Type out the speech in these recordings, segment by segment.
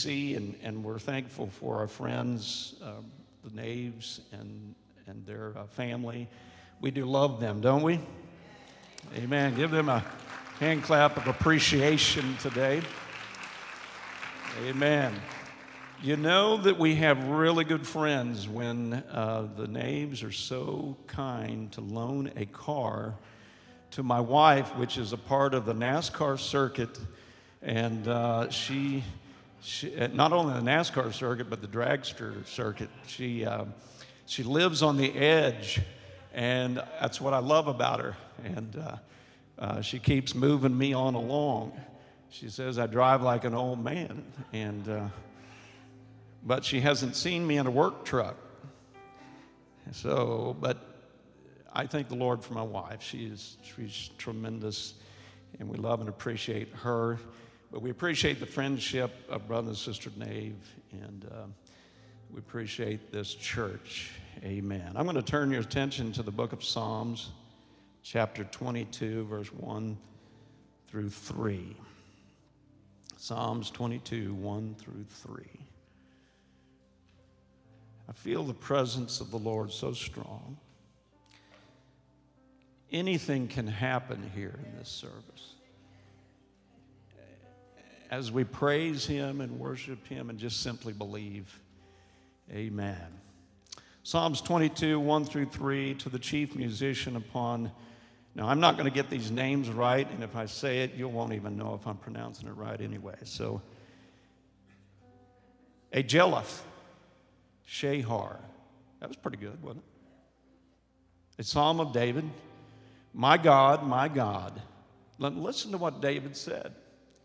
see, and we're thankful for our friends, the Naves, and their family. We do love them, don't we? Amen. Give them a hand clap of appreciation today. Amen. You know that we have really good friends when the Naves are so kind to loan a car to my wife, which is a part of the NASCAR circuit. And she not only the NASCAR circuit, but the dragster circuit. She lives on the edge, and that's what I love about her. And she keeps moving me on along. She says I drive like an old man, but she hasn't seen me in a work truck. So, but I thank the Lord for my wife. She's tremendous, and we love and appreciate her. But we appreciate the friendship of Brother and Sister Nave, and we appreciate this church. Amen. I'm going to turn your attention to the book of Psalms, chapter 22, verse 1 through 3. Psalms 22, 1 through 3. I feel the presence of the Lord so strong. Anything can happen here in this service. As we praise Him and worship Him and just simply believe. Amen. Psalms 22, 1 through 3, to the chief musician upon... Now, I'm not going to get these names right, and if I say it, you won't even know if I'm pronouncing it right anyway. So, Ajeleth, Shahar. That was pretty good, wasn't it? A psalm of David. My God, my God. Listen to what David said.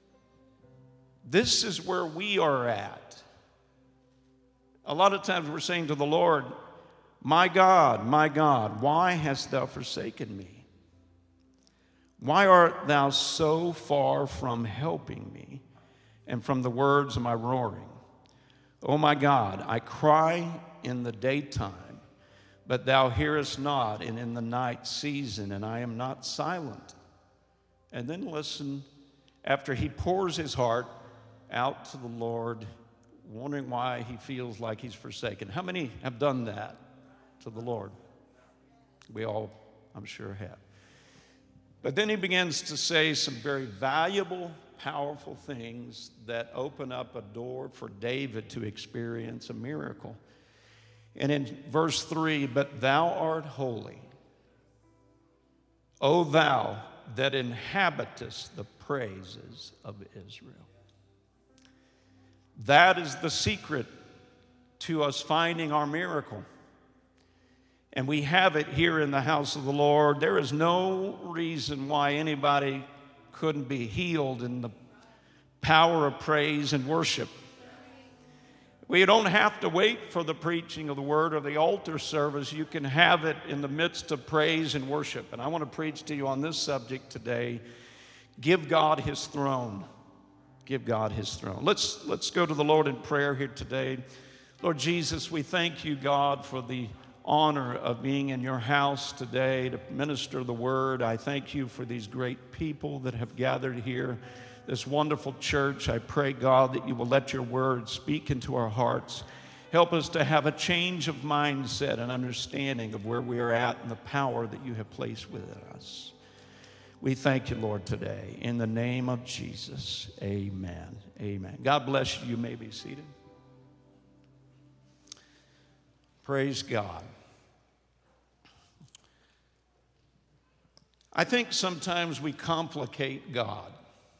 This is where we are at. A lot of times we're saying to the Lord, my God, why hast thou forsaken me? Why art thou so far from helping me and from the words of my roaring? O my God, I cry in the daytime, but thou hearest not, and in the night season, and I am not silent. And then listen, after he pours his heart out to the Lord, wondering why he feels like he's forsaken. How many have done that to the Lord? We all, I'm sure, have. But then he begins to say some very valuable, powerful things that open up a door for David to experience a miracle. And in verse 3, but thou art holy, O thou that inhabitest the praises of Israel. That is the secret to us finding our miracle. And we have it here in the house of the Lord. There is no reason why anybody couldn't be healed in the power of praise and worship. We don't have to wait for the preaching of the word or the altar service. You can have it in the midst of praise and worship. And I want to preach to you on this subject today. Give God His throne. Give God His throne. Let's go to the Lord in prayer here today. Lord Jesus, we thank you, God, for the honor of being in your house today to minister the word. I thank you for these great people that have gathered here, this wonderful church. I pray, God, that you will let your word speak into our hearts. Help us to have a change of mindset and understanding of where we are at and the power that you have placed within us. We thank you, Lord, today. In the name of Jesus, amen. Amen. God bless you. You may be seated. Praise God. I think sometimes we complicate God.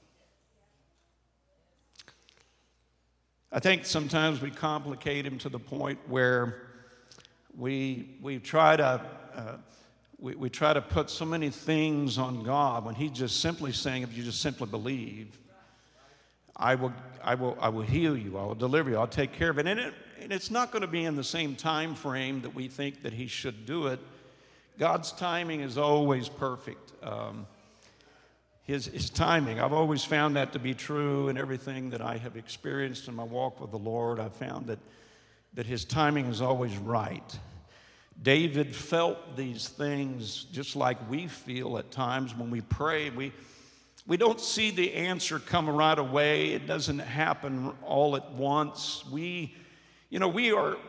I think sometimes we complicate him to the point where we try to put so many things on God when he's just simply saying, if you just simply believe, I will heal you, I will deliver you, I'll take care of it. And it's not going to be in the same time frame that we think that he should do it. God's timing is always perfect. His timing, I've always found that to be true in everything that I have experienced in my walk with the Lord. I've found that his timing is always right. David felt these things just like we feel at times when we pray. We don't see the answer come right away. It doesn't happen all at once. We are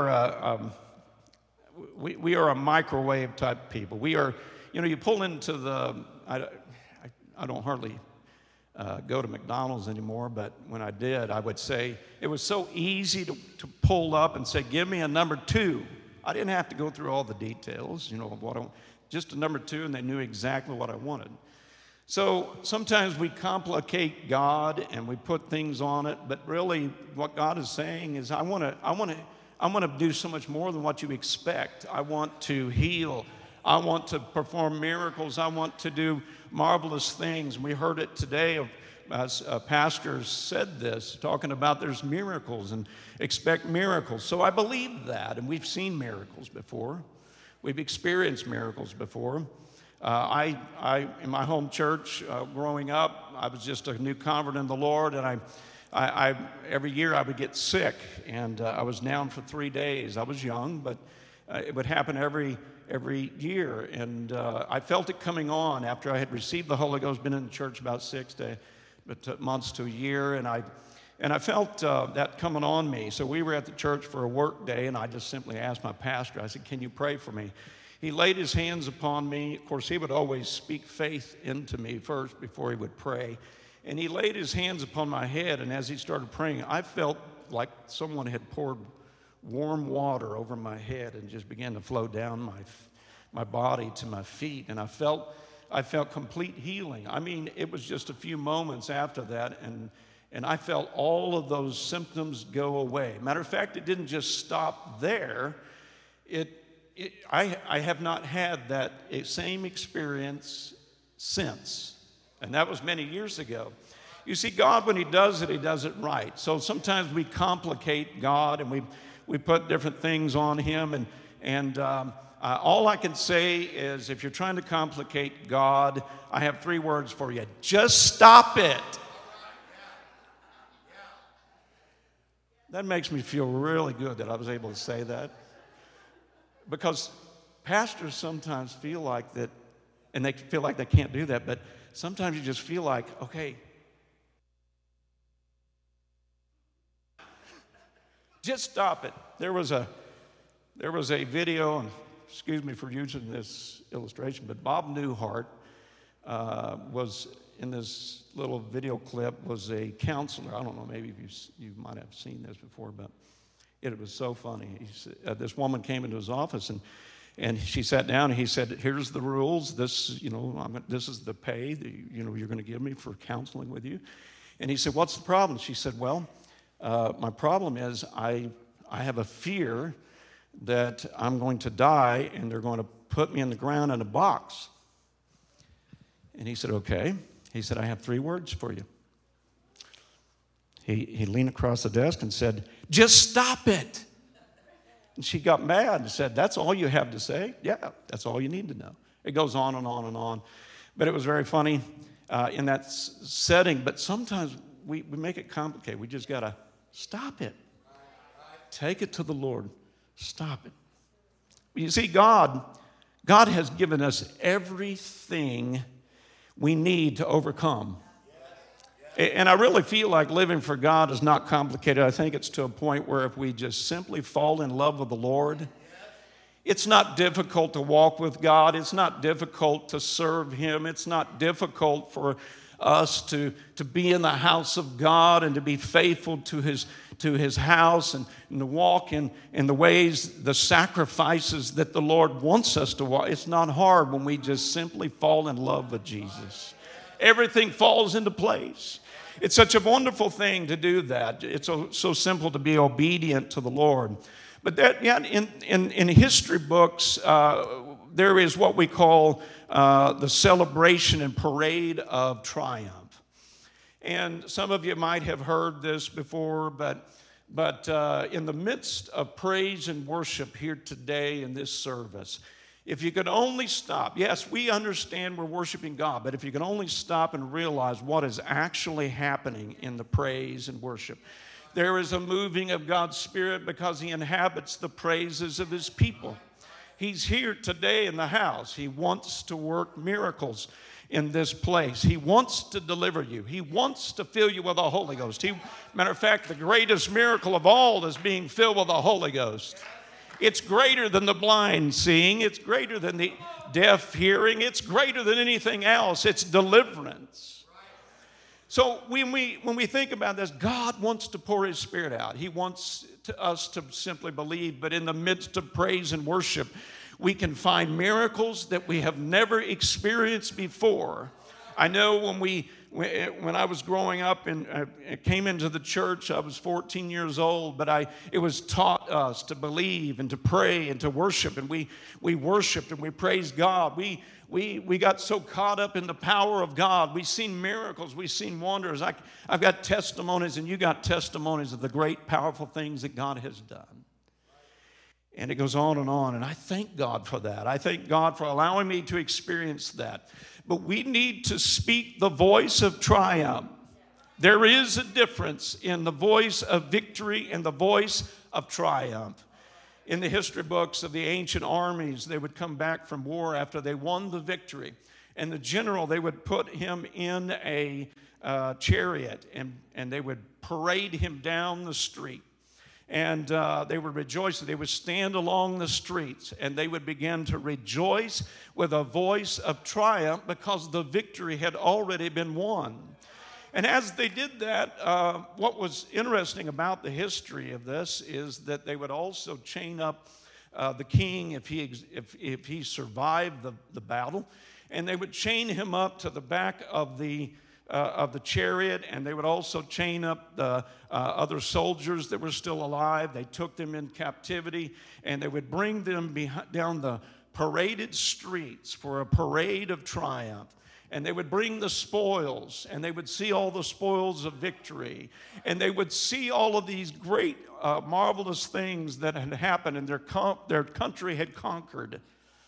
a microwave type people. We are, you pull into the, I don't hardly go to McDonald's anymore, but when I did, I would say, it was so easy to pull up and say, give me a number 2. I didn't have to go through all the details, of what just a number 2, and they knew exactly what I wanted. So sometimes we complicate God and we put things on it, but really what God is saying is, I want to do so much more than what you expect. I want to heal. I want to perform miracles. I want to do marvelous things. We heard it today as pastors said this, talking about there's miracles and expect miracles. So I believe that, and we've seen miracles before. We've experienced miracles before. In my home church, growing up, I was just a new convert in the Lord, and I every year I would get sick, and I was down for 3 days. I was young, but it would happen every year, and I felt it coming on after I had received the Holy Ghost. Been in the church about 6 months to a year, and I felt that coming on me. So we were at the church for a work day, and I just simply asked my pastor. I said, "Can you pray for me?" He laid his hands upon me. Of course, he would always speak faith into me first before he would pray. And he laid his hands upon my head, and as he started praying, I felt like someone had poured warm water over my head and just began to flow down my body to my feet. And I felt complete healing. I mean, it was just a few moments after that, and I felt all of those symptoms go away. Matter of fact, it didn't just stop there. I have not had that same experience since, and that was many years ago. You see, God, when he does it right. So sometimes we complicate God, and we put different things on him, and all I can say is, if you're trying to complicate God, I have 3 words for you. Just stop it. That makes me feel really good that I was able to say that. Because pastors sometimes feel like that, and they feel like they can't do that, but sometimes you just feel like, okay, just stop it. There was a video, and excuse me for using this illustration, but Bob Newhart was in this little video clip, was a counselor. I don't know, maybe you might have seen this before, but it was so funny. This woman came into his office, and she sat down, and he said, "Here's the rules. This is the pay that you're going to give me for counseling with you." And he said, "What's the problem?" She said, "Well, my problem is I have a fear that I'm going to die, and they're going to put me in the ground in a box." And he said, "Okay." He said, "I have 3 words for you." He leaned across the desk and said, "Just stop it." And she got mad and said, "That's all you have to say?" "Yeah, that's all you need to know." It goes on and on and on. But it was very funny in that setting. But sometimes we make it complicated. We just got to stop it. Take it to the Lord. Stop it. You see, God has given us everything we need to overcome. And I really feel like living for God is not complicated. I think it's to a point where if we just simply fall in love with the Lord, it's not difficult to walk with God. It's not difficult to serve him. It's not difficult for us to be in the house of God and to be faithful to his house and to walk in the ways, the sacrifices that the Lord wants us to walk. It's not hard when we just simply fall in love with Jesus. Everything falls into place. It's such a wonderful thing to do that. It's so simple to be obedient to the Lord. But that, yeah, in history books, there is what we call the celebration and parade of triumph. And some of you might have heard this before, but in the midst of praise and worship here today in this service, if you could only stop, yes, we understand we're worshiping God, but if you could only stop and realize what is actually happening in the praise and worship, there is a moving of God's Spirit because he inhabits the praises of his people. He's here today in the house. He wants to work miracles. in this place. He wants to deliver you. He wants to fill you with the Holy Ghost. Matter of fact, the greatest miracle of all is being filled with the Holy Ghost. It's greater than the blind seeing. It's greater than the deaf hearing. It's greater than anything else. It's deliverance. So when we think about this, God wants to pour His Spirit out. He wants us to simply believe. But in the midst of praise and worship, we can find miracles that we have never experienced before. I know when I was growing up and came into the church, I was 14 years old, but it was taught us to believe and to pray and to worship, and we worshiped and we praised God. We got so caught up in the power of God. We've seen miracles. We've seen wonders. I've got testimonies, and you got testimonies of the great, powerful things that God has done. And it goes on, and I thank God for that. I thank God for allowing me to experience that. But we need to speak the voice of triumph. There is a difference in the voice of victory and the voice of triumph. In the history books of the ancient armies, they would come back from war after they won the victory. And the general, they would put him in a chariot, and they would parade him down the street. And they would rejoice. They would stand along the streets, and they would begin to rejoice with a voice of triumph because the victory had already been won. And as they did that, what was interesting about the history of this is that they would also chain up the king if he survived the battle, and they would chain him up to the back of the chariot, and they would also chain up the other soldiers that were still alive. They took them in captivity, and they would bring them down the paraded streets for a parade of triumph. And they would bring the spoils, and they would see all the spoils of victory, and they would see all of these great, marvelous things that had happened and their country had conquered.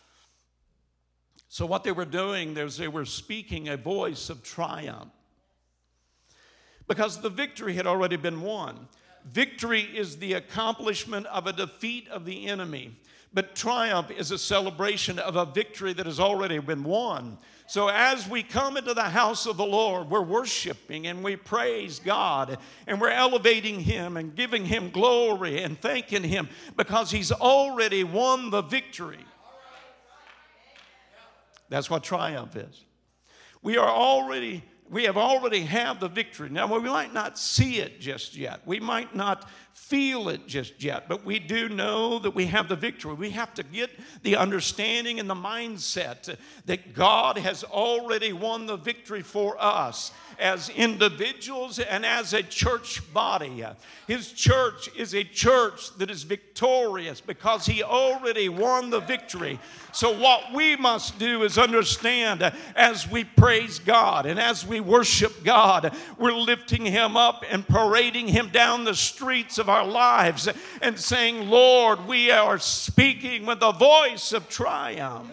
So what they were doing is they were speaking a voice of triumph because the victory had already been won. Victory is the accomplishment of a defeat of the enemy, but triumph is a celebration of a victory that has already been won. So as we come into the house of the Lord, we're worshiping and we praise God and we're elevating Him and giving Him glory and thanking Him because He's already won the victory. That's what triumph is. We have already had the victory. Now, we might not see it just yet. We might not feel it just yet, but we do know that we have the victory. We have to get the understanding and the mindset that God has already won the victory for us as individuals and as a church body. His church is a church that is victorious because He already won the victory. So what we must do is understand as we praise God and as we worship God, we're lifting Him up and parading Him down the streets of our lives and saying, Lord, we are speaking with the voice of triumph.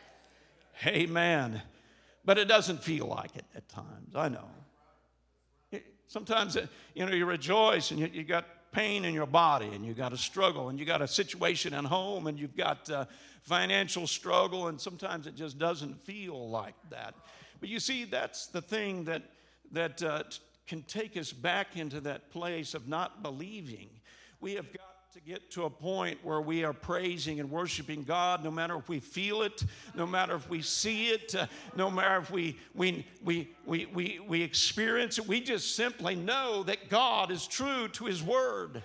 Amen. But it doesn't feel like it at times. I know. Sometimes, you rejoice and you got pain in your body and you got a struggle and you got a situation at home and you've got financial struggle, and sometimes it just doesn't feel like that. But you see, that's the thing that can take us back into that place of not believing. We have got to get to a point where we are praising and worshiping God no matter if we feel it, no matter if we see it, no matter if we experience it. We just simply know that God is true to His word.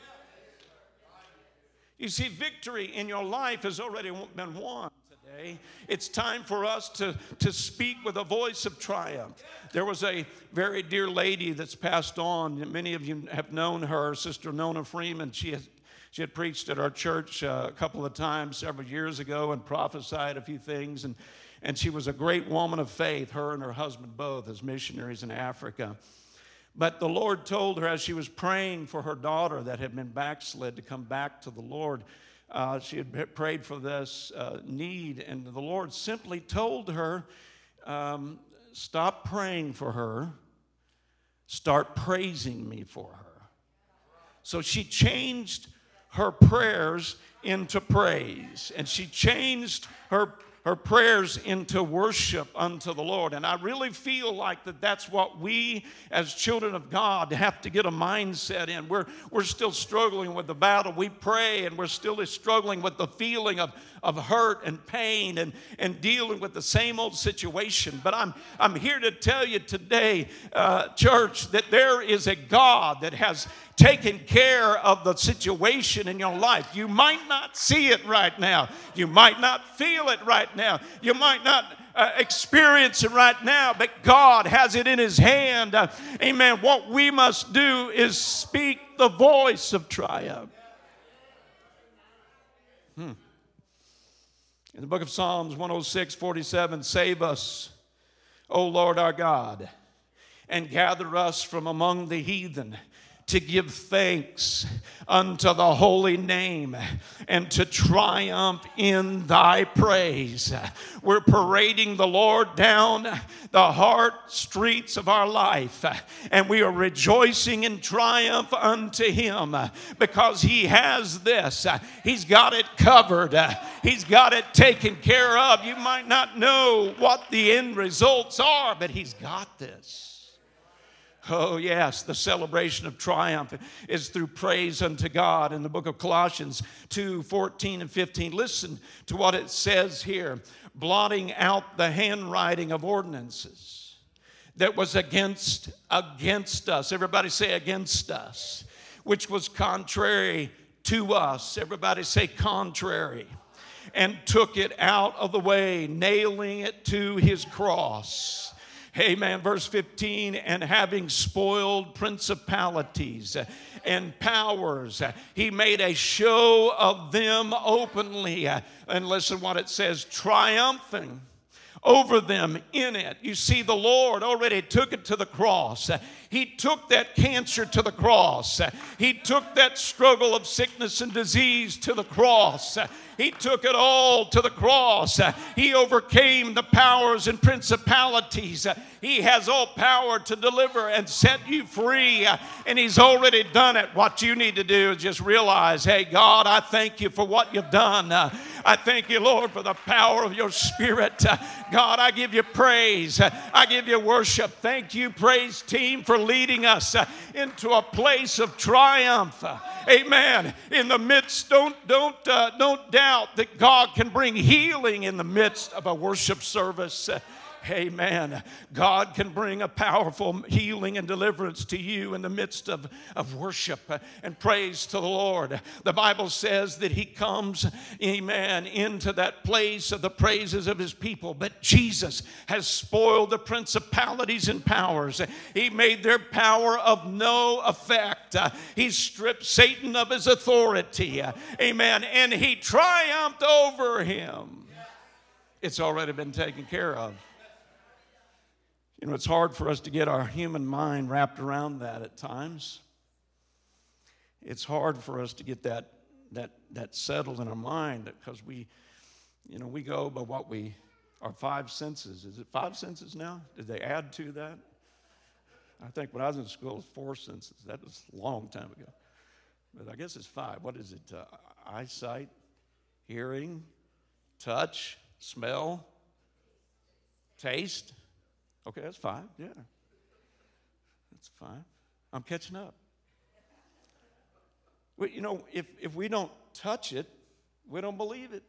You see, victory in your life has already been won. It's time for us to speak with a voice of triumph. There was a very dear lady that's passed on. Many of you have known her, Sister Nona Freeman. She had preached at our church a couple of times several years ago and prophesied a few things. And she was a great woman of faith, her and her husband both, as missionaries in Africa. But the Lord told her as she was praying for her daughter that had been backslid to come back to the Lord, she had prayed for this need, and the Lord simply told her, stop praying for her, start praising me for her. So she changed her prayers into praise, and she changed her her prayers into worship unto the Lord. And I really feel like that's what we as children of God have to get a mindset in. We're still struggling with the battle. We pray and we're still struggling with the feeling of hurt and pain and dealing with the same old situation. But I'm here to tell you today, church, that there is a God that has taken care of the situation in your life. You might not see it right now. You might not feel it right now. You might not experience it right now, but God has it in His hand. Amen. What we must do is speak the voice of triumph. In the book of Psalms 106:47, save us, O Lord our God, and gather us from among the heathen, to give thanks unto the holy name and to triumph in thy praise. We're parading the Lord down the hard streets of our life, and we are rejoicing in triumph unto Him because He has this. He's got it covered. He's got it taken care of. You might not know what the end results are, but He's got this. Oh, yes, the celebration of triumph is through praise unto God. In the book of Colossians 2:14 and 15, listen to what it says here. Blotting out the handwriting of ordinances that was against us. Everybody say against us. Which was contrary to us. Everybody say contrary. And took it out of the way, nailing it to His cross. Amen. Verse 15, and having spoiled principalities and powers, He made a show of them openly. And listen what it says, triumphing over them in it. You see, the Lord already took it to the cross. He took that cancer to the cross. He took that struggle of sickness and disease to the cross. He took it all to the cross. He overcame the powers and principalities. He has all power to deliver and set you free. And He's already done it. What you need to do is just realize, hey, God, I thank You for what You've done. I thank You, Lord, for the power of Your Spirit. God, I give You praise. I give You worship. Thank You, praise team, for leading us into a place of triumph. Amen. In the midst, don't doubt that God can bring healing in the midst of a worship service. Amen. God can bring a powerful healing and deliverance to you in the midst of worship and praise to the Lord. The Bible says that He comes, amen, into that place of the praises of His people. But Jesus has spoiled the principalities and powers. He made their power of no effect. He stripped Satan of his authority. Amen. And He triumphed over him. It's already been taken care of. You know, it's hard for us to get our human mind wrapped around that at times. It's hard for us to get that settled in our mind because we go by what our five senses. Is it five senses now? Did they add to that? I think when I was in school, it was four senses. That was a long time ago. But I guess it's five. What is it? Eyesight, hearing, touch, smell, taste. Okay, that's five. Yeah. That's five. I'm catching up. Well, you know, if we don't touch it, we don't believe it.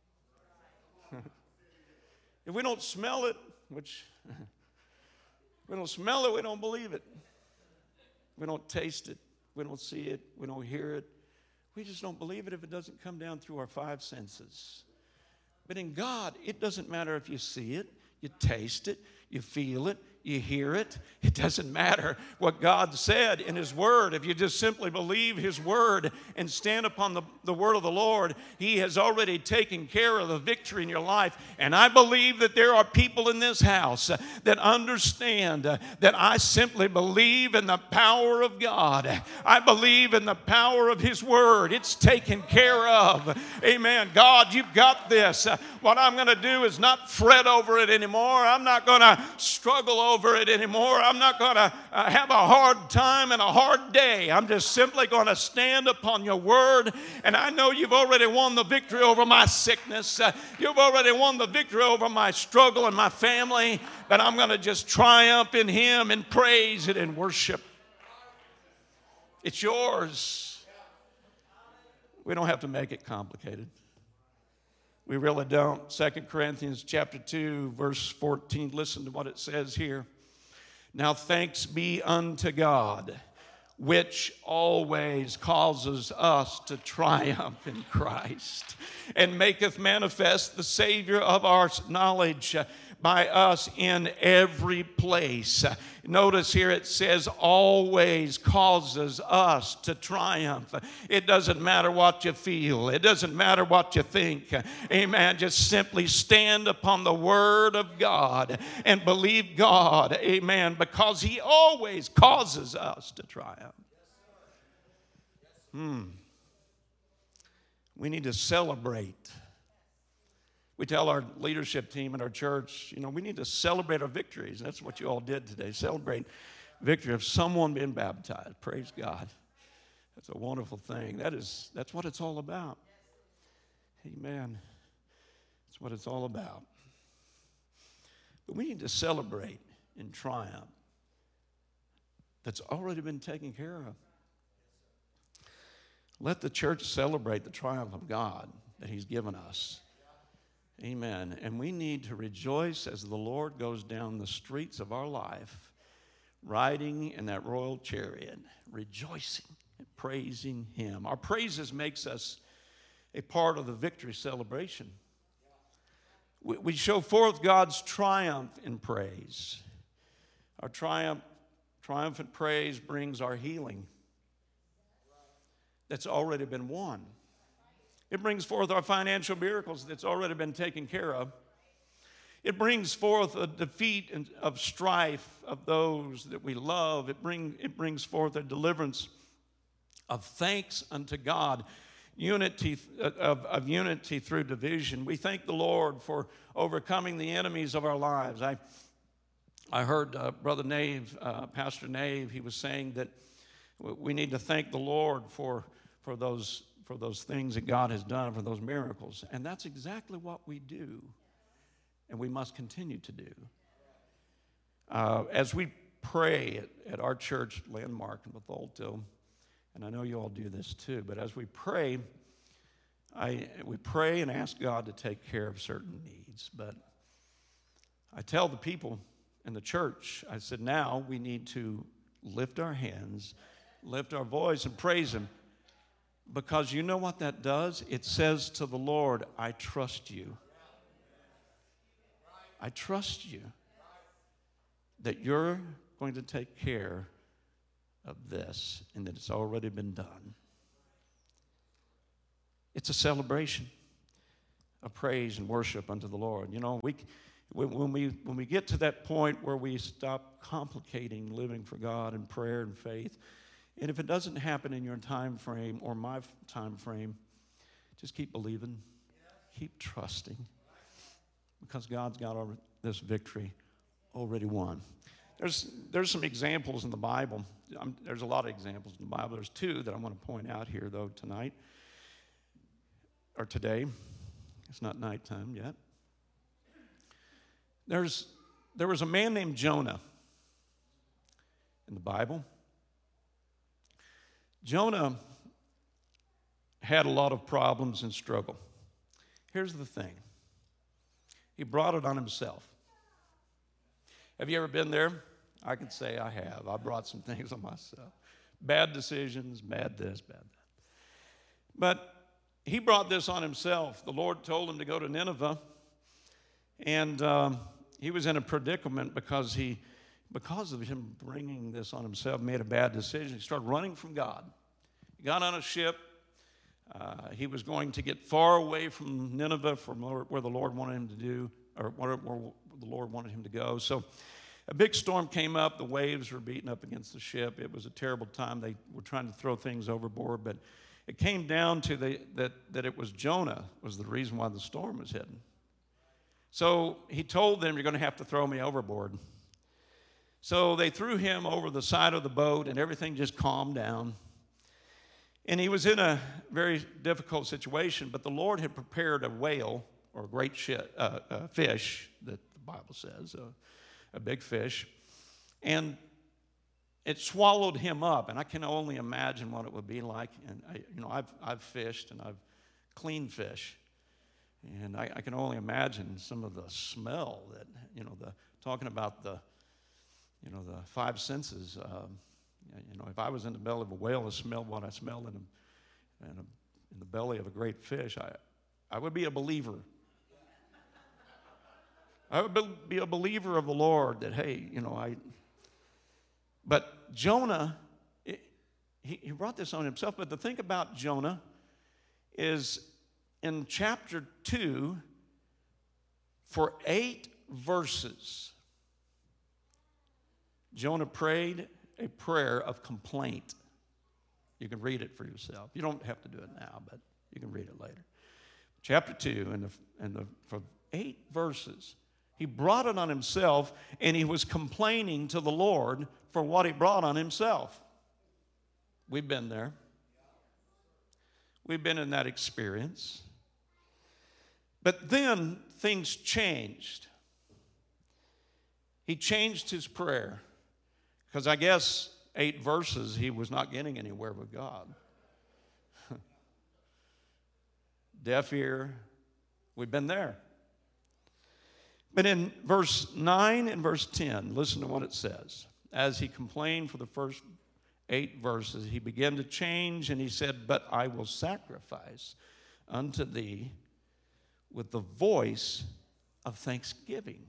If we don't smell it, which we don't smell it, we don't believe it. We don't taste it. We don't see it. We don't hear it. We just don't believe it if it doesn't come down through our five senses. But in God, it doesn't matter if you see it, you taste it, you feel it, you hear it. It doesn't matter what God said in His Word. If you just simply believe His Word and stand upon the Word of the Lord, He has already taken care of the victory in your life. And I believe that there are people in this house that understand that I simply believe in the power of God. I believe in the power of His Word. It's taken care of. Amen. God, You've got this. What I'm going to do is not fret over it anymore. I'm not going to struggle over it anymore. I'm not going to have a hard time and a hard day. I'm just simply going to stand upon your word. And I know you've already won the victory over my sickness. You've already won the victory over my struggle and my family. But I'm going to just triumph in him and praise it and worship. It's yours. We don't have to make it complicated. We really don't. 2 Corinthians chapter 2, verse 14. Listen to what it says here. Now thanks be unto God, which always causes us to triumph in Christ, and maketh manifest the Savior of our knowledge by us in every place. Notice here it says always causes us to triumph. It doesn't matter what you feel. It doesn't matter what you think. Amen. Just simply stand upon the word of God and believe God. Amen. Because he always causes us to triumph. We need to celebrate. We tell our leadership team in our church, we need to celebrate our victories. That's what you all did today. Celebrate victory of someone being baptized. Praise God. That's a wonderful thing. That's what it's all about. Amen. That's what it's all about. But we need to celebrate in triumph that's already been taken care of. Let the church celebrate the triumph of God that he's given us. Amen. And we need to rejoice as the Lord goes down the streets of our life, riding in that royal chariot, rejoicing and praising him. Our praises makes us a part of the victory celebration. We show forth God's triumph in praise. Our triumphant praise brings our healing that's already been won. It brings forth our financial miracles that's already been taken care of. It brings forth a defeat of strife of those that we love. It brings forth a deliverance of thanks unto God, unity of unity through division. We thank the Lord for overcoming the enemies of our lives. I heard Brother Nave, Pastor Nave, he was saying that we need to thank the Lord for those things that God has done, for those miracles. And that's exactly what we do, and we must continue to do. As we pray at our church landmark in Bethalto, and I know you all do this too, but as we pray, we pray and ask God to take care of certain needs. But I tell the people in the church, I said, now we need to lift our hands, lift our voice, and praise him. Because you know what that does? It says to the Lord, I trust you. I trust you that you're going to take care of this and that it's already been done. It's a celebration of praise and worship unto the Lord. When we get to that point where we stop complicating living for God in prayer and faith, and if it doesn't happen in your time frame or my time frame, just keep believing, keep trusting, because God's got this victory already won. There's some examples in the Bible. There's a lot of examples in the Bible. There's two that I want to point out here, though, tonight or today. It's not nighttime yet. There was a man named Jonah in the Bible. Jonah had a lot of problems and struggle. Here's the thing. He brought it on himself. Have you ever been there? I can say I have. I brought some things on myself. Bad decisions, bad this, bad that. But he brought this on himself. The Lord told him to go to Nineveh, and he was in a predicament because of him bringing this on himself, made a bad decision. He started running from God. He got on a ship. He was going to get far away from Nineveh, from where the Lord wanted him to do, or where the Lord wanted him to go. So a big storm came up. The waves were beating up against the ship. It was a terrible time. They were trying to throw things overboard, but it came down to that it was Jonah was the reason why the storm was hitting. So he told them, you're going to have to throw me overboard. So they threw him over the side of the boat, and everything just calmed down. And he was in a very difficult situation, but the Lord had prepared a whale, or a great fish, that the Bible says, a big fish. And it swallowed him up, and I can only imagine what it would be like. And I've fished, and I've cleaned fish, and I can only imagine some of the smell that, talking about the five senses. If I was in the belly of a whale and smelled what I smelled in the belly of a great fish, I would be a believer. I would be a believer of the Lord that, hey, But Jonah, he brought this on himself. But the thing about Jonah is in chapter 2, for 8 verses, Jonah prayed a prayer of complaint. You can read it for yourself. You don't have to do it now, but you can read it later. Chapter 2, for 8 verses, he brought it on himself, and he was complaining to the Lord for what he brought on himself. We've been there. We've been in that experience. But then things changed. He changed his prayer, because I guess 8 verses he was not getting anywhere with God. Deaf ear, we've been there. But in verse 9 and verse 10, listen to what it says. As he complained for the first 8 verses, he began to change, and he said, "But I will sacrifice unto thee with the voice of thanksgiving.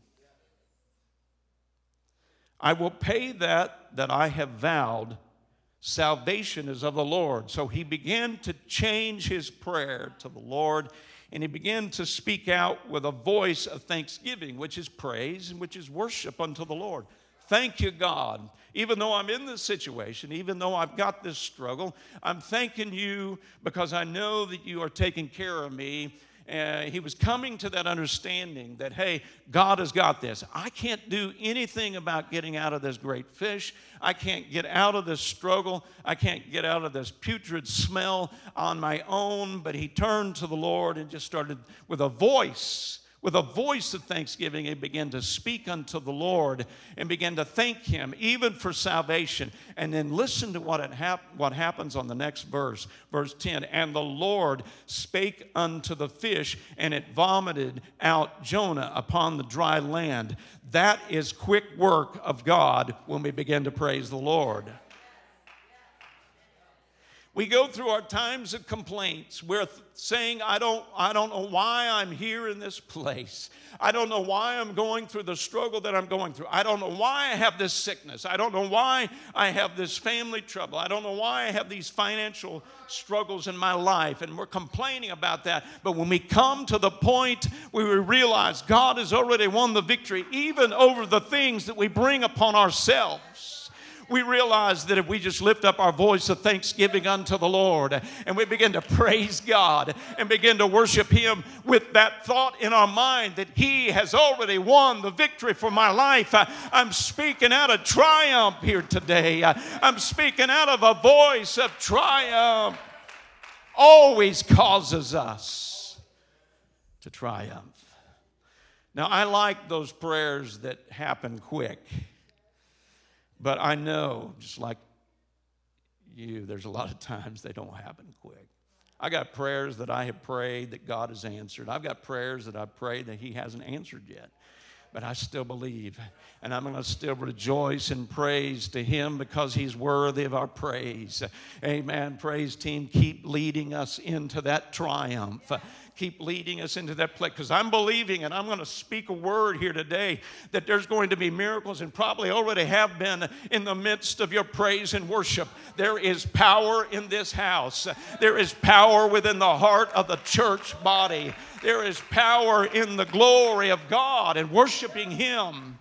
I will pay that I have vowed. Salvation is of the Lord." So he began to change his prayer to the Lord, and he began to speak out with a voice of thanksgiving, which is praise and which is worship unto the Lord. Thank you, God. Even though I'm in this situation, even though I've got this struggle, I'm thanking you because I know that you are taking care of me. He was coming to that understanding that, hey, God has got this. I can't do anything about getting out of this great fish. I can't get out of this struggle. I can't get out of this putrid smell on my own. But he turned to the Lord and just started with a voice of thanksgiving. He began to speak unto the Lord and began to thank him even for salvation. And then listen to what happens on the next verse, verse 10. And the Lord spake unto the fish, and it vomited out Jonah upon the dry land. That is quick work of God when we begin to praise the Lord. We go through our times of complaints. We're saying, I don't know why I'm here in this place. I don't know why I'm going through the struggle that I'm going through. I don't know why I have this sickness. I don't know why I have this family trouble. I don't know why I have these financial struggles in my life. And we're complaining about that. But when we come to the point where we realize God has already won the victory, even over the things that we bring upon ourselves, we realize that if we just lift up our voice of thanksgiving unto the Lord and we begin to praise God and begin to worship him with that thought in our mind that he has already won the victory for my life. I'm speaking out of triumph here today. I'm speaking out of a voice of triumph. Always causes us to triumph. Now, I like those prayers that happen quick. But I know, just like you, there's a lot of times they don't happen quick. I got prayers that I have prayed that God has answered. I've got prayers that I've prayed that he hasn't answered yet. But I still believe, and I'm going to still rejoice and praise to him because he's worthy of our praise. Amen. Praise team, keep leading us into that triumph. Keep leading us into that place, because I'm believing, and I'm going to speak a word here today that there's going to be miracles, and probably already have been in the midst of your praise and worship. There is power in this house. There is power within the heart of the church body. There is power in the glory of God and worshiping him.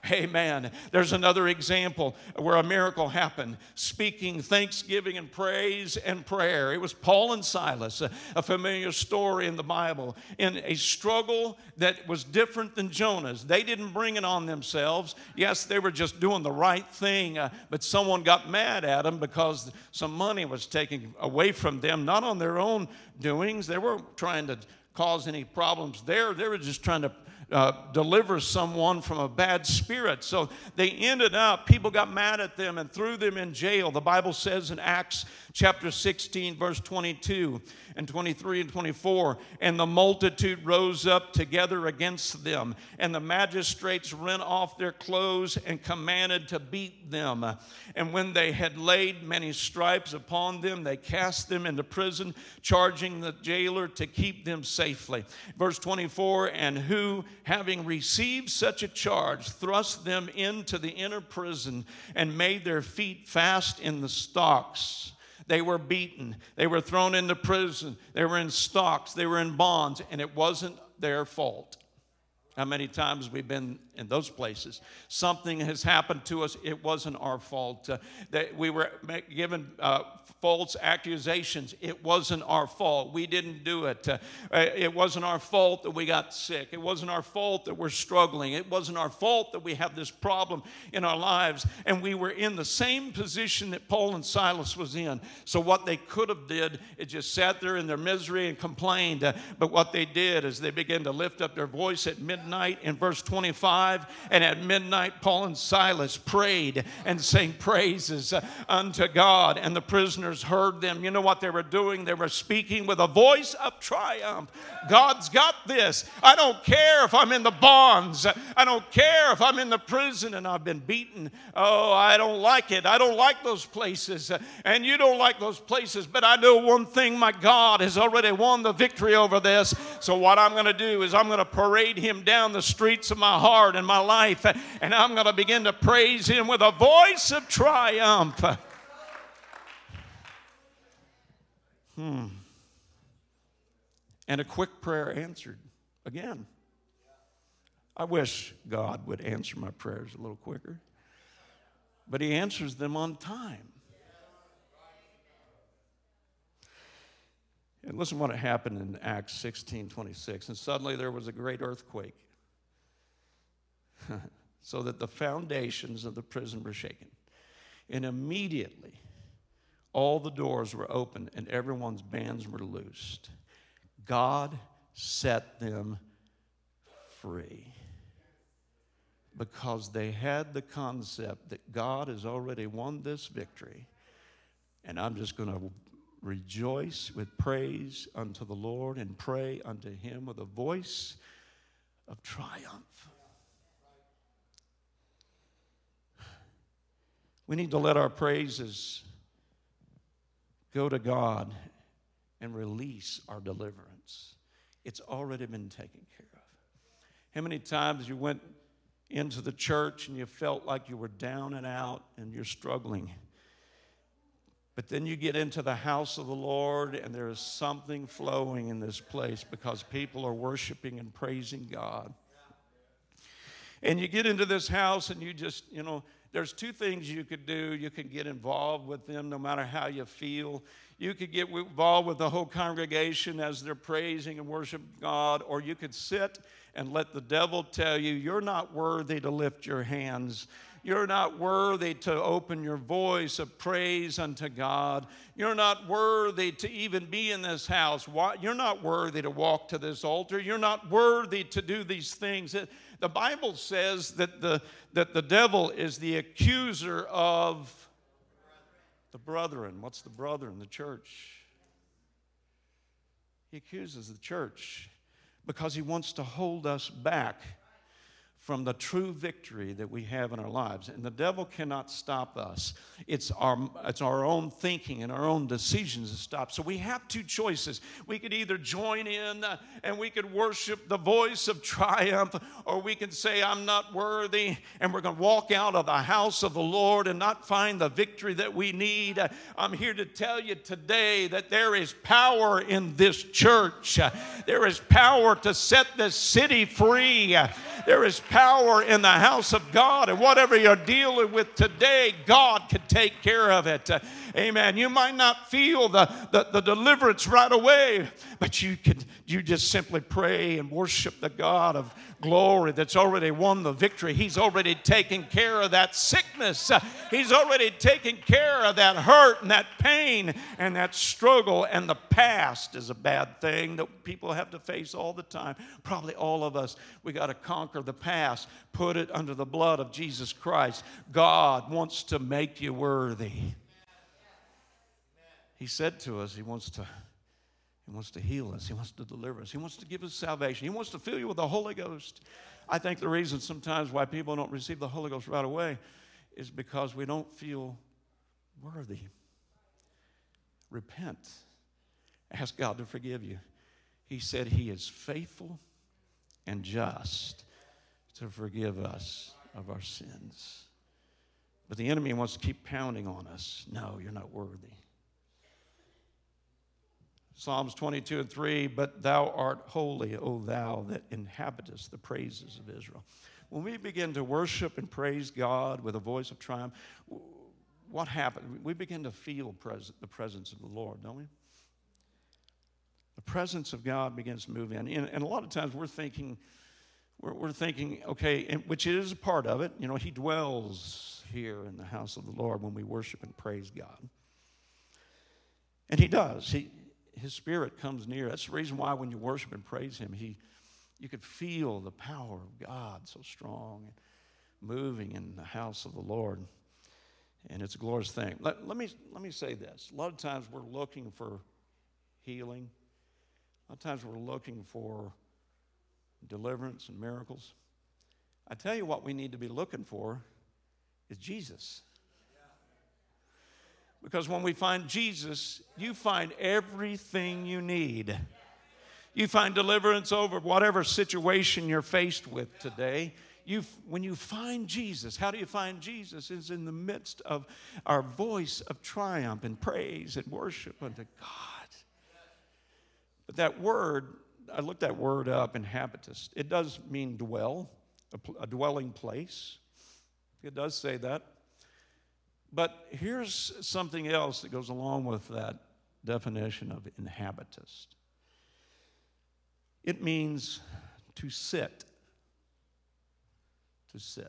Amen. There's another example where a miracle happened, speaking thanksgiving and praise and prayer. It was Paul and Silas, a familiar story in the Bible, in a struggle that was different than Jonah's. They didn't bring it on themselves. Yes, they were just doing the right thing, but someone got mad at them because some money was taken away from them, not on their own doings. They weren't trying to cause any problems there. They were just trying to deliver someone from a bad spirit. So they ended up, people got mad at them and threw them in jail. The Bible says in Acts chapter 16, verse 22 and 23 and 24, and the multitude rose up together against them, and the magistrates rent off their clothes and commanded to beat them. And when they had laid many stripes upon them, they cast them into prison, charging the jailer to keep them safely. Verse 24, and who, having received such a charge, thrust them into the inner prison and made their feet fast in the stocks. They were beaten. They were thrown into prison. They were in stocks. They were in bonds, and it wasn't their fault. How many times we've been in those places? Something has happened to us. It wasn't our fault. That we were given false accusations. It wasn't our fault. We didn't do it. It wasn't our fault that we got sick. It wasn't our fault that we're struggling. It wasn't our fault that we have this problem in our lives. And we were in the same position that Paul and Silas was in. So what they could have did is just sat there in their misery and complained. But what they did is they began to lift up their voice at midnight in verse 25. And at midnight, Paul and Silas prayed and sang praises unto God. And the prisoners heard them. You know what they were doing? They were speaking with a voice of triumph. God's got this. I don't care if I'm in the bonds. I don't care if I'm in the prison and I've been beaten. Oh, I don't like it. I don't like those places. And you don't like those places. But I know one thing, my God has already won the victory over this. So what I'm going to do is I'm going to parade him down the streets of my heart and my life, and I'm going to begin to praise him with a voice of triumph. And a quick prayer answered again. I wish God would answer my prayers a little quicker, but he answers them on time. And listen what happened in Acts 16:26. And suddenly there was a great earthquake, so that the foundations of the prison were shaken. And immediately all the doors were opened and everyone's bands were loosed. God set them free because they had the concept that God has already won this victory, and I'm just going to rejoice with praise unto the Lord and pray unto him with a voice of triumph. We need to let our praises go to God and release our deliverance. It's already been taken care of. How many times you went into the church and you felt like you were down and out and you're struggling? But then you get into the house of the Lord and there is something flowing in this place because people are worshiping and praising God. And you get into this house and you just, there's two things you could do. You can get involved with them no matter how you feel. You could get involved with the whole congregation as they're praising and worshiping God, or you could sit and let the devil tell you, you're not worthy to lift your hands. You're not worthy to open your voice of praise unto God. You're not worthy to even be in this house. You're not worthy to walk to this altar. You're not worthy to do these things. The Bible says that the devil is the accuser of the brethren. What's the brethren? The church. He accuses the church because he wants to hold us back from the true victory that we have in our lives. And the devil cannot stop us. It's our own thinking and our own decisions that stop. So we have two choices. We could either join in and we could worship the voice of triumph, or we can say, I'm not worthy, and we're going to walk out of the house of the Lord and not find the victory that we need. I'm here to tell you today that there is power in this church. There is power to set this city free. There is power in the house of God, and whatever you're dealing with today, God can take care of it. Amen. You might not feel the deliverance right away, but you just simply pray and worship the God of glory that's already won the victory. He's already taken care of that sickness. He's already taken care of that hurt and that pain and that struggle. And the past is a bad thing that people have to face all the time. Probably all of us. We got to conquer the past. Put it under the blood of Jesus Christ. God wants to make you worthy. He said to us, He wants to heal us. He wants to deliver us. He wants to give us salvation. He wants to fill you with the Holy Ghost. I think the reason sometimes why people don't receive the Holy Ghost right away is because we don't feel worthy. Repent. Ask God to forgive you. He said He is faithful and just to forgive us of our sins. But the enemy wants to keep pounding on us. No, you're not worthy. Psalms 22:3, but thou art holy, O thou that inhabitest the praises of Israel. When we begin to worship and praise God with a voice of triumph, what happens? We begin to feel the presence of the Lord, don't we? The presence of God begins to move in. And a lot of times we're thinking, okay, which is a part of it. You know, He dwells here in the house of the Lord when we worship and praise God. And He does. His Spirit comes near. That's the reason why when you worship and praise Him, you could feel the power of God so strong and moving in the house of the Lord. And it's a glorious thing. Let me say this. A lot of times we're looking for healing. A lot of times we're looking for deliverance and miracles. I tell you what we need to be looking for is Jesus. Because when we find Jesus, you find everything you need. You find deliverance over whatever situation you're faced with today. When you find Jesus, how do you find Jesus? Is in the midst of our voice of triumph and praise and worship unto God. But that word, I looked that word up, inhabitest. It does mean dwell, a dwelling place. It does say that. But here's something else that goes along with that definition of inhabitest. It means to sit. To sit.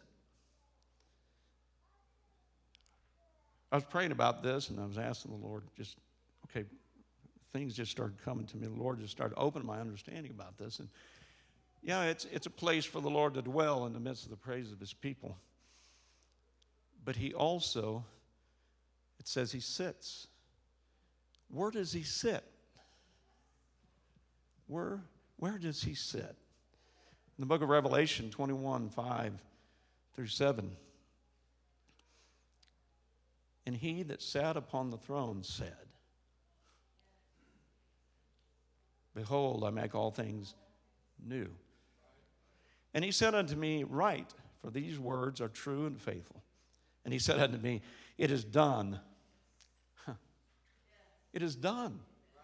I was praying about this, and I was asking the Lord, things just started coming to me. The Lord just started opening my understanding about this. And yeah, it's a place for the Lord to dwell in the midst of the praise of His people. But He also, it says He sits. Where does He sit? Where does He sit? In the book of Revelation 21:5-7. And He that sat upon the throne said, Behold, I make all things new. And He said unto me, Write, for these words are true and faithful. And He said unto me, It is done. It is done.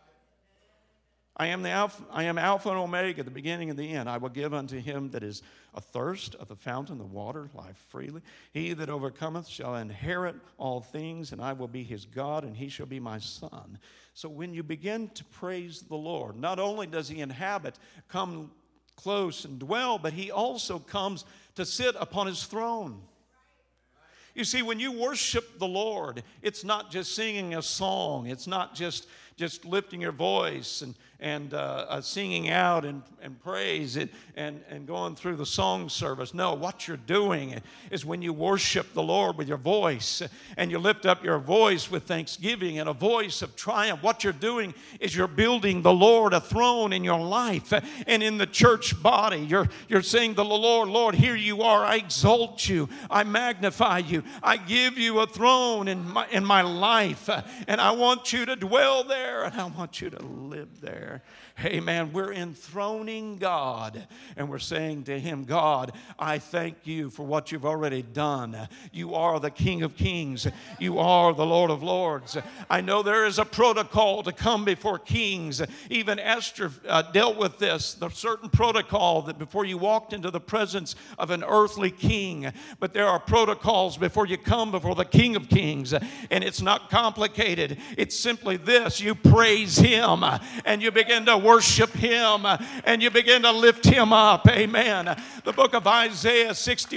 I am Alpha and Omega, the beginning and the end. I will give unto him that is athirst of the fountain of water life freely. He that overcometh shall inherit all things, and I will be his God, and he shall be my son. So when you begin to praise the Lord, not only does He inhabit, come close and dwell, but He also comes to sit upon His throne. You see, when you worship the Lord, it's not just singing a song. It's not just lifting your voice and singing out and praise it and going through the song service. No, what you're doing is when you worship the Lord with your voice and you lift up your voice with thanksgiving and a voice of triumph, what you're doing is you're building the Lord a throne in your life and in the church body. You're saying to the Lord, Lord, here you are. I exalt you. I magnify you. I give you a throne in my life, and I want you to dwell there. there, and I want you to live there. Amen. We're enthroning God, and we're saying to Him, God, I thank you for what you've already done. You are the King of Kings. You are the Lord of Lords. I know there is a protocol to come before kings. Even Esther dealt with this, the certain protocol that before you walked into the presence of an earthly king. But there are protocols before you come before the King of Kings. And it's not complicated. It's simply this. You praise Him and you begin to worship Him and you begin to lift Him up. Amen. The book of Isaiah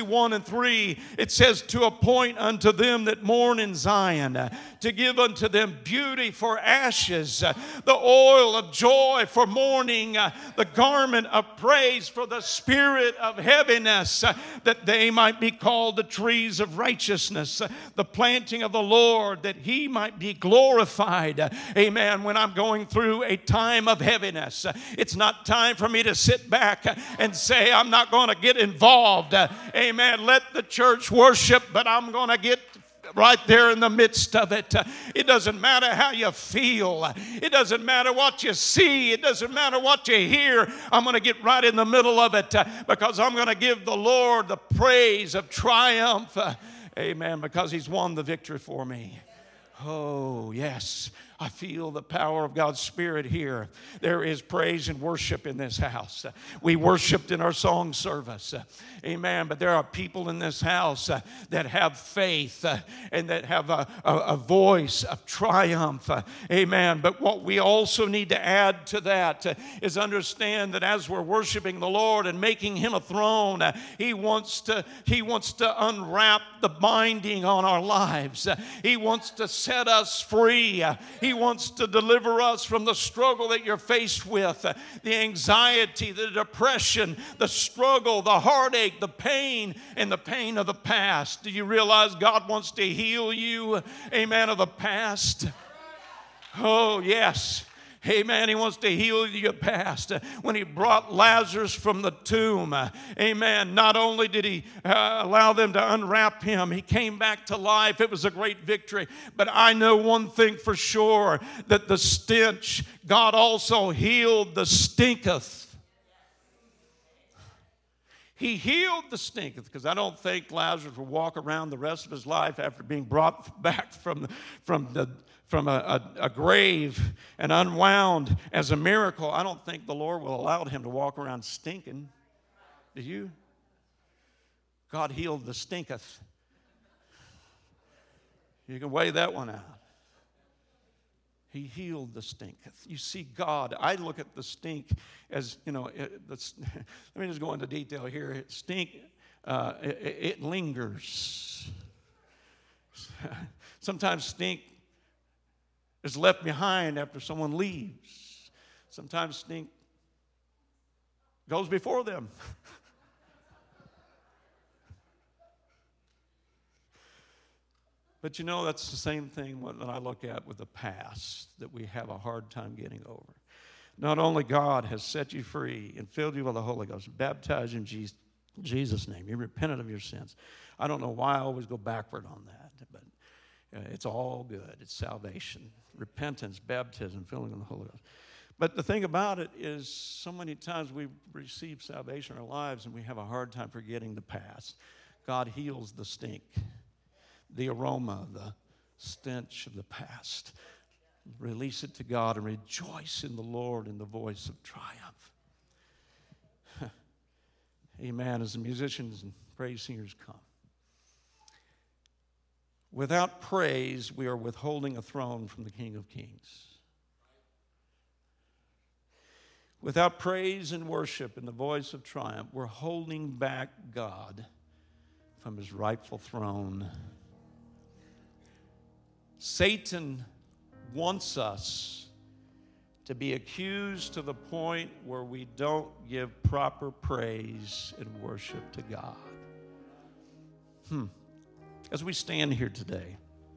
61:3, it says, to appoint unto them that mourn in Zion, to give unto them beauty for ashes, the oil of joy for mourning, the garment of praise for the spirit of heaviness, that they might be called the trees of righteousness, the planting of the Lord, that He might be glorified. Amen. When I'm going through a time of heaviness, it's not time for me to sit back and say, I'm not going to get involved. Amen. Let the church worship, but I'm going to get right there in the midst of it. It doesn't matter how you feel. It doesn't matter what you see. It doesn't matter what you hear. I'm going to get right in the middle of it because I'm going to give the Lord the praise of triumph. Amen. Because He's won the victory for me. Oh, yes. I feel the power of God's Spirit here. There is praise and worship in this house. We worshiped in our song service. Amen. But there are people in this house that have faith and that have a voice of triumph. Amen. But what we also need to add to that is understand that as we're worshiping the Lord and making Him a throne, He wants to unwrap the binding on our lives. He wants to set us free. He wants to deliver us from the struggle that you're faced with, the anxiety, the depression, the struggle, the heartache, the pain, and the pain of the past. Do you realize God wants to heal you, amen, of the past? Oh, yes. Amen. He wants to heal your past. When He brought Lazarus from the tomb, amen, not only did He allow them to unwrap him, he came back to life. It was a great victory. But I know one thing for sure, that the stench, God also healed the stinketh. He healed the stinketh, because I don't think Lazarus will walk around the rest of his life after being brought back from a grave and unwound as a miracle. I don't think the Lord will allow him to walk around stinking. Do you? God healed the stinketh. You can weigh that one out. He healed the stinketh. You see, God, I look at the stink as, let me just go into detail here. Stink, it lingers. Sometimes stink is left behind after someone leaves. Sometimes stink goes before them. But that's the same thing that I look at with the past that we have a hard time getting over. Not only God has set you free and filled you with the Holy Ghost, baptized in Jesus' name. You repented of your sins. I don't know why I always go backward on that, but it's all good. It's salvation, repentance, baptism, filling of the Holy Ghost. But the thing about it is, so many times we receive salvation in our lives and we have a hard time forgetting the past. God heals the stink, the aroma, the stench of the past. Release it to God and rejoice in the Lord in the voice of triumph. Amen. As the musicians and praise singers come. Without praise, we are withholding a throne from the King of Kings. Without praise and worship and the voice of triumph, we're holding back God from His rightful throne. Satan wants us to be accused to the point where we don't give proper praise and worship to God. As we stand here today,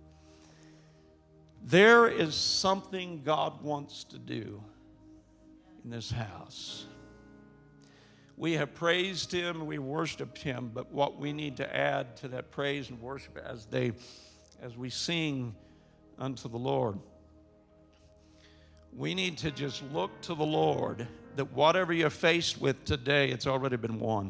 there is something God wants to do in this house. We have praised Him, we worshiped Him, but what we need to add to that praise and worship as we sing unto the Lord, We need to just look to the Lord, that whatever you're faced with today, it's already been won.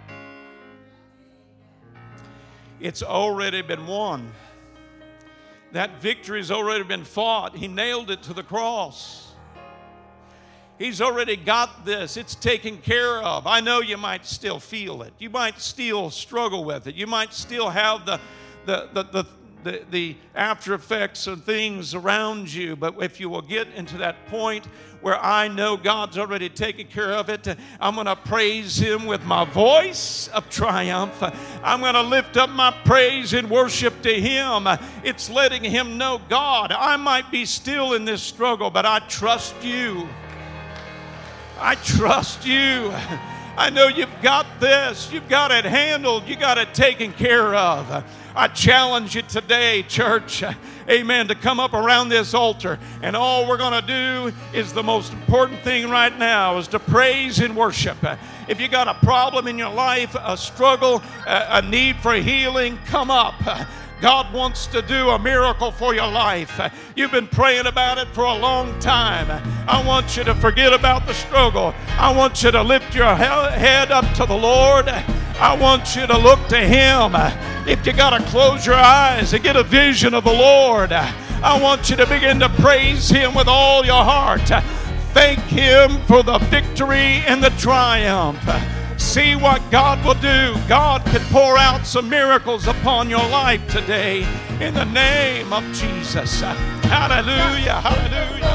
It's already been won. That victory's already been fought. He nailed it to the cross. He's already got this. It's taken care of. I know you might still feel it. You might still struggle with it. You might still have the after effects and things around you. But if you will get into that point where I know God's already taken care of it, I'm going to praise Him with my voice of triumph. I'm going to lift up my praise and worship to Him. It's letting Him know, God, I might be still in this struggle, but I trust You. I trust You. I know You've got this. You've got it handled. You got it taken care of. I challenge you today, church, amen, to come up around this altar. And all we're going to do is the most important thing right now is to praise and worship. If you got a problem in your life, a struggle, a need for healing, come up. God wants to do a miracle for your life. You've been praying about it for a long time. I want you to forget about the struggle. I want you to lift your head up to the Lord. I want you to look to Him. If you got to close your eyes and get a vision of the Lord, I want you to begin to praise Him with all your heart. Thank Him for the victory and the triumph. See what God will do. God can pour out some miracles upon your life today in the name of Jesus. Hallelujah, hallelujah.